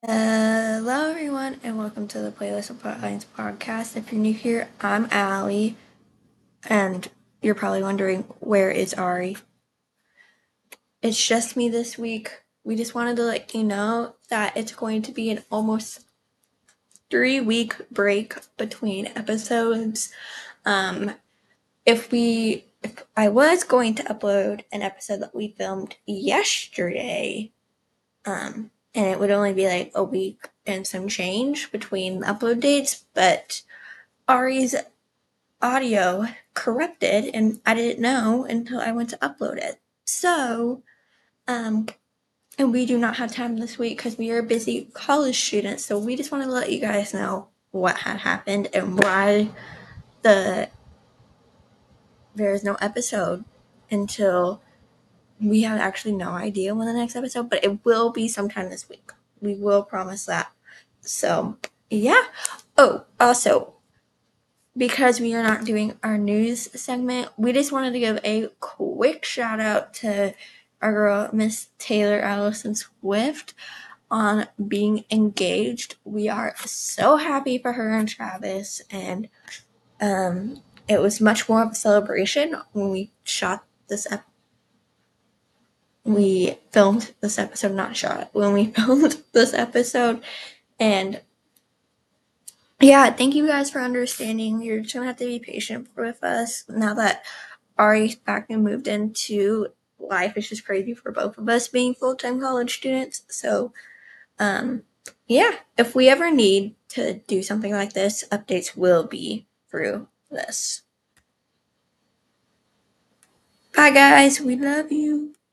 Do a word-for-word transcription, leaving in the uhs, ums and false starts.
Hello, everyone, and welcome to the Playlist of Plotlines podcast. If you're new here, I'm Allie, and you're probably wondering, where is Ari? It's just me this week. We just wanted to let you know that it's going to be an almost three-week break between episodes. Um, if we, if I was going to upload an episode that we filmed yesterday, um, and it would only be like a week and some change between upload dates, but Ari's audio corrupted and I didn't know until I went to upload it. So, um, and we do not have time this week because we are busy college students. So we just want to let you guys know what had happened and why the there is no episode until we have actually no idea when the next episode, but it will be sometime this week. We will promise that. So, yeah. Oh, also, because we are not doing our news segment, we just wanted to give a quick shout out to our girl, Miss Taylor Allison Swift, on being engaged. We are so happy for her and Travis, and um, it was much more of a celebration when we shot this episode. We filmed this episode, not shot, when we filmed this episode, and yeah, thank you guys for understanding. You're just gonna have to be patient with us now that Ari's back and moved into life. It's just crazy for both of us being full-time college students. So, um, yeah, if we ever need to do something like this, updates will be through this. Bye, guys. We love you.